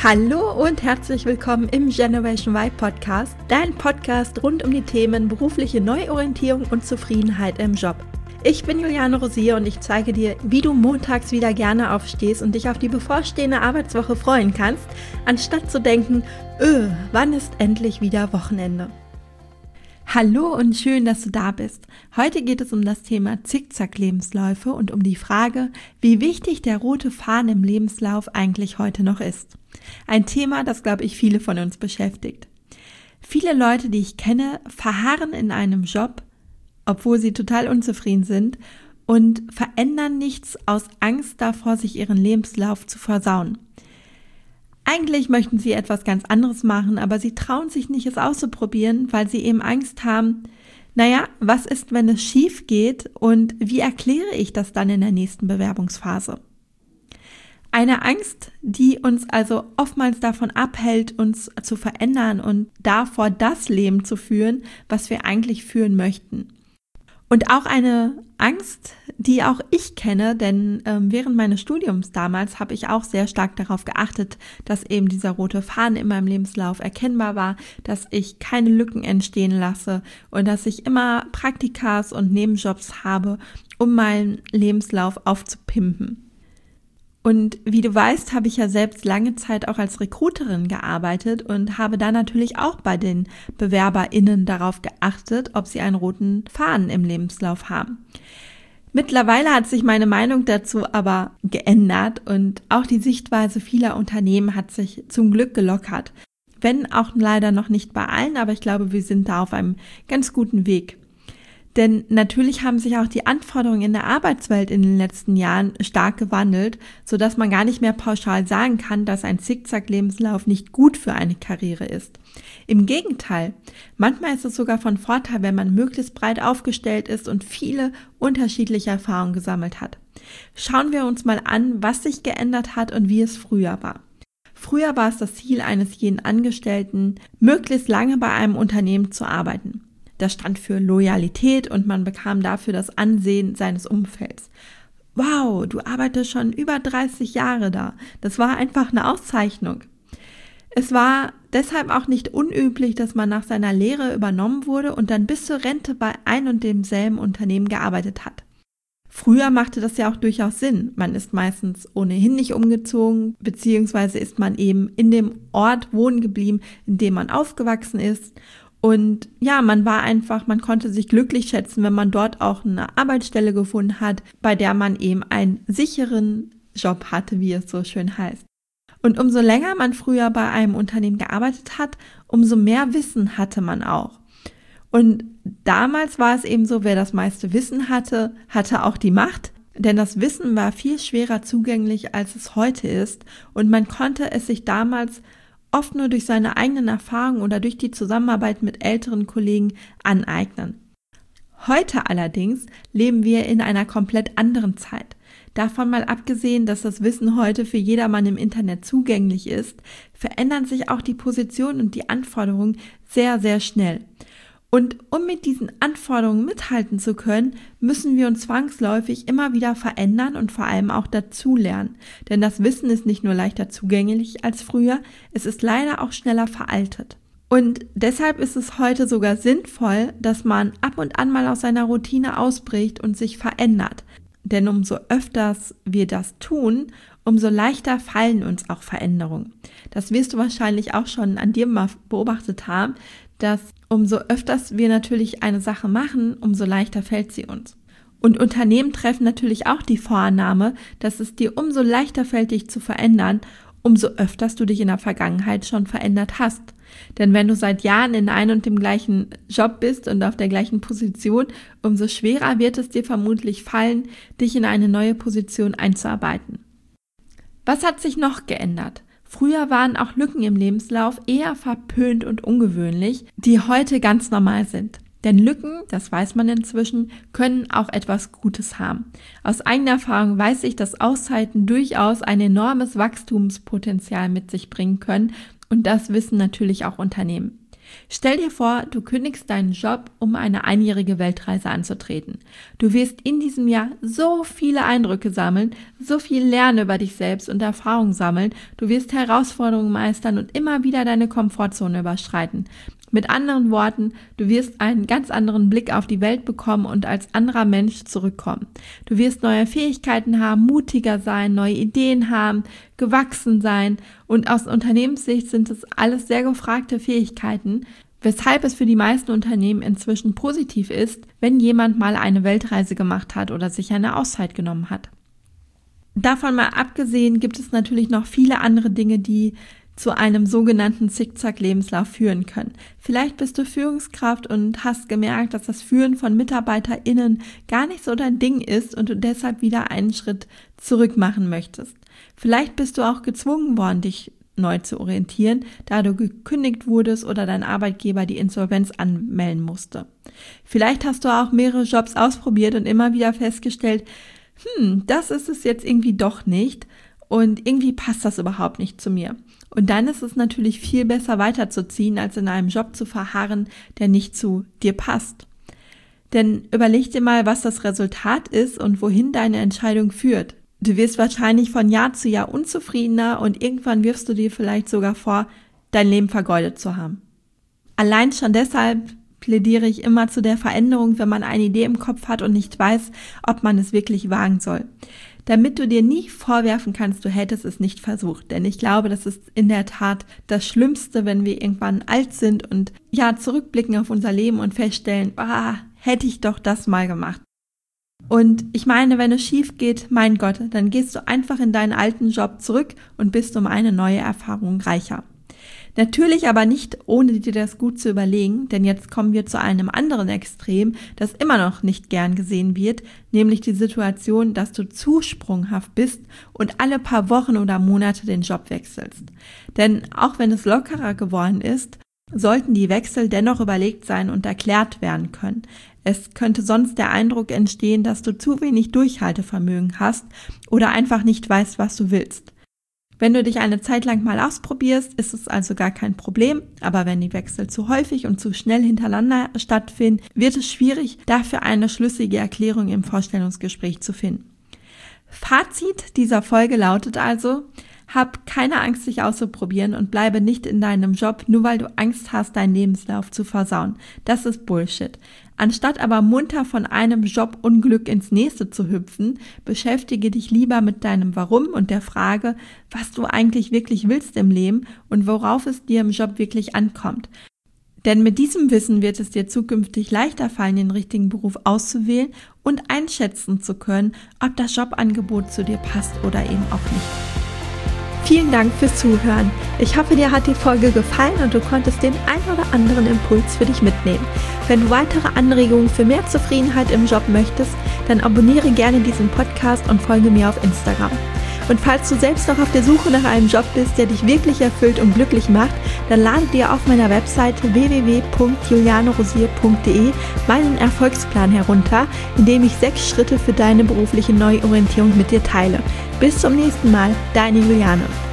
Hallo und herzlich willkommen im Generation Y Podcast, dein Podcast rund um die Themen berufliche Neuorientierung und Zufriedenheit im Job. Ich bin Juliane Rosier und ich zeige dir, wie du montags wieder gerne aufstehst und dich auf die bevorstehende Arbeitswoche freuen kannst, anstatt zu denken, wann ist endlich wieder Wochenende? Hallo und schön, dass du da bist. Heute geht es um das Thema Zickzack-Lebensläufe und um die Frage, wie wichtig der rote Faden im Lebenslauf eigentlich heute noch ist. Ein Thema, das, glaube ich, viele von uns beschäftigt. Viele Leute, die ich kenne, verharren in einem Job, obwohl sie total unzufrieden sind und verändern nichts aus Angst davor, sich ihren Lebenslauf zu versauen. Eigentlich möchten sie etwas ganz anderes machen, aber sie trauen sich nicht, es auszuprobieren, weil sie eben Angst haben, was ist, wenn es schief geht und wie erkläre ich das dann in der nächsten Bewerbungsphase? Eine Angst, die uns also oftmals davon abhält, uns zu verändern und davor das Leben zu führen, was wir eigentlich führen möchten. Und auch eine Angst, die auch ich kenne, denn während meines Studiums damals habe ich auch sehr stark darauf geachtet, dass eben dieser rote Faden in meinem Lebenslauf erkennbar war, dass ich keine Lücken entstehen lasse und dass ich immer Praktikas und Nebenjobs habe, um meinen Lebenslauf aufzupimpen. Und wie du weißt, habe ich ja selbst lange Zeit auch als Recruiterin gearbeitet und habe da natürlich auch bei den BewerberInnen darauf geachtet, ob sie einen roten Faden im Lebenslauf haben. Mittlerweile hat sich meine Meinung dazu aber geändert und auch die Sichtweise vieler Unternehmen hat sich zum Glück gelockert. Wenn auch leider noch nicht bei allen, aber ich glaube, wir sind da auf einem ganz guten Weg. Denn natürlich haben sich auch die Anforderungen in der Arbeitswelt in den letzten Jahren stark gewandelt, sodass man gar nicht mehr pauschal sagen kann, dass ein Zickzack-Lebenslauf nicht gut für eine Karriere ist. Im Gegenteil, manchmal ist es sogar von Vorteil, wenn man möglichst breit aufgestellt ist und viele unterschiedliche Erfahrungen gesammelt hat. Schauen wir uns mal an, was sich geändert hat und wie es früher war. Früher war es das Ziel eines jeden Angestellten, möglichst lange bei einem Unternehmen zu arbeiten. Das stand für Loyalität und man bekam dafür das Ansehen seines Umfelds. Wow, du arbeitest schon über 30 Jahre da. Das war einfach eine Auszeichnung. Es war deshalb auch nicht unüblich, dass man nach seiner Lehre übernommen wurde und dann bis zur Rente bei ein und demselben Unternehmen gearbeitet hat. Früher machte das ja auch durchaus Sinn. Man ist meistens ohnehin nicht umgezogen, beziehungsweise ist man eben in dem Ort wohnen geblieben, in dem man aufgewachsen ist. Und ja, man konnte sich glücklich schätzen, wenn man dort auch eine Arbeitsstelle gefunden hat, bei der man eben einen sicheren Job hatte, wie es so schön heißt. Und umso länger man früher bei einem Unternehmen gearbeitet hat, umso mehr Wissen hatte man auch. Und damals war es eben so, wer das meiste Wissen hatte, hatte auch die Macht, denn das Wissen war viel schwerer zugänglich, als es heute ist. Und man konnte es sich damals oft nur durch seine eigenen Erfahrungen oder durch die Zusammenarbeit mit älteren Kollegen aneignen. Heute allerdings leben wir in einer komplett anderen Zeit. Davon mal abgesehen, dass das Wissen heute für jedermann im Internet zugänglich ist, verändern sich auch die Positionen und die Anforderungen sehr, sehr schnell. Und um mit diesen Anforderungen mithalten zu können, müssen wir uns zwangsläufig immer wieder verändern und vor allem auch dazulernen. Denn das Wissen ist nicht nur leichter zugänglich als früher, es ist leider auch schneller veraltet. Und deshalb ist es heute sogar sinnvoll, dass man ab und an mal aus seiner Routine ausbricht und sich verändert. Denn umso öfters wir das tun, umso leichter fallen uns auch Veränderungen. Das wirst du wahrscheinlich auch schon an dir mal beobachtet haben, dass umso öfters wir natürlich eine Sache machen, umso leichter fällt sie uns. Und Unternehmen treffen natürlich auch die Vorannahme, dass es dir umso leichter fällt, dich zu verändern, umso öfters du dich in der Vergangenheit schon verändert hast. Denn wenn du seit Jahren in einem und dem gleichen Job bist und auf der gleichen Position, umso schwerer wird es dir vermutlich fallen, dich in eine neue Position einzuarbeiten. Was hat sich noch geändert? Früher waren auch Lücken im Lebenslauf eher verpönt und ungewöhnlich, die heute ganz normal sind. Denn Lücken, das weiß man inzwischen, können auch etwas Gutes haben. Aus eigener Erfahrung weiß ich, dass Auszeiten durchaus ein enormes Wachstumspotenzial mit sich bringen können und das wissen natürlich auch Unternehmen. Stell dir vor, du kündigst deinen Job, um eine einjährige Weltreise anzutreten. Du wirst in diesem Jahr so viele Eindrücke sammeln, so viel lernen über dich selbst und Erfahrung sammeln. Du wirst Herausforderungen meistern und immer wieder deine Komfortzone überschreiten. Mit anderen Worten, du wirst einen ganz anderen Blick auf die Welt bekommen und als anderer Mensch zurückkommen. Du wirst neue Fähigkeiten haben, mutiger sein, neue Ideen haben, gewachsen sein und aus Unternehmenssicht sind es alles sehr gefragte Fähigkeiten, weshalb es für die meisten Unternehmen inzwischen positiv ist, wenn jemand mal eine Weltreise gemacht hat oder sich eine Auszeit genommen hat. Davon mal abgesehen gibt es natürlich noch viele andere Dinge, die zu einem sogenannten Zickzack-Lebenslauf führen können. Vielleicht bist du Führungskraft und hast gemerkt, dass das Führen von MitarbeiterInnen gar nicht so dein Ding ist und du deshalb wieder einen Schritt zurück machen möchtest. Vielleicht bist du auch gezwungen worden, dich neu zu orientieren, da du gekündigt wurdest oder dein Arbeitgeber die Insolvenz anmelden musste. Vielleicht hast du auch mehrere Jobs ausprobiert und immer wieder festgestellt, das ist es jetzt irgendwie doch nicht und irgendwie passt das überhaupt nicht zu mir. Und dann ist es natürlich viel besser weiterzuziehen, als in einem Job zu verharren, der nicht zu dir passt. Denn überleg dir mal, was das Resultat ist und wohin deine Entscheidung führt. Du wirst wahrscheinlich von Jahr zu Jahr unzufriedener und irgendwann wirfst du dir vielleicht sogar vor, dein Leben vergeudet zu haben. Allein schon deshalb plädiere ich immer zu der Veränderung, wenn man eine Idee im Kopf hat und nicht weiß, ob man es wirklich wagen soll. Damit du dir nie vorwerfen kannst, du hättest es nicht versucht. Denn ich glaube, das ist in der Tat das Schlimmste, wenn wir irgendwann alt sind und zurückblicken auf unser Leben und feststellen, hätte ich doch das mal gemacht. Und ich meine, wenn es schief geht, mein Gott, dann gehst du einfach in deinen alten Job zurück und bist um eine neue Erfahrung reicher. Natürlich aber nicht, ohne dir das gut zu überlegen, denn jetzt kommen wir zu einem anderen Extrem, das immer noch nicht gern gesehen wird, nämlich die Situation, dass du zu sprunghaft bist und alle paar Wochen oder Monate den Job wechselst. Denn auch wenn es lockerer geworden ist, sollten die Wechsel dennoch überlegt sein und erklärt werden können. Es könnte sonst der Eindruck entstehen, dass du zu wenig Durchhaltevermögen hast oder einfach nicht weißt, was du willst. Wenn du dich eine Zeit lang mal ausprobierst, ist es also gar kein Problem, aber wenn die Wechsel zu häufig und zu schnell hintereinander stattfinden, wird es schwierig, dafür eine schlüssige Erklärung im Vorstellungsgespräch zu finden. Fazit dieser Folge lautet also: Hab keine Angst, dich auszuprobieren und bleibe nicht in deinem Job, nur weil du Angst hast, deinen Lebenslauf zu versauen. Das ist Bullshit. Anstatt aber munter von einem Jobunglück ins nächste zu hüpfen, beschäftige dich lieber mit deinem Warum und der Frage, was du eigentlich wirklich willst im Leben und worauf es dir im Job wirklich ankommt. Denn mit diesem Wissen wird es dir zukünftig leichter fallen, den richtigen Beruf auszuwählen und einschätzen zu können, ob das Jobangebot zu dir passt oder eben auch nicht. Vielen Dank fürs Zuhören. Ich hoffe, dir hat die Folge gefallen und du konntest den ein oder anderen Impuls für dich mitnehmen. Wenn du weitere Anregungen für mehr Zufriedenheit im Job möchtest, dann abonniere gerne diesen Podcast und folge mir auf Instagram. Und falls du selbst noch auf der Suche nach einem Job bist, der dich wirklich erfüllt und glücklich macht, dann lade dir auf meiner Webseite www.julianerosier.de meinen Erfolgsplan herunter, in dem ich 6 Schritte für deine berufliche Neuorientierung mit dir teile. Bis zum nächsten Mal, deine Juliane.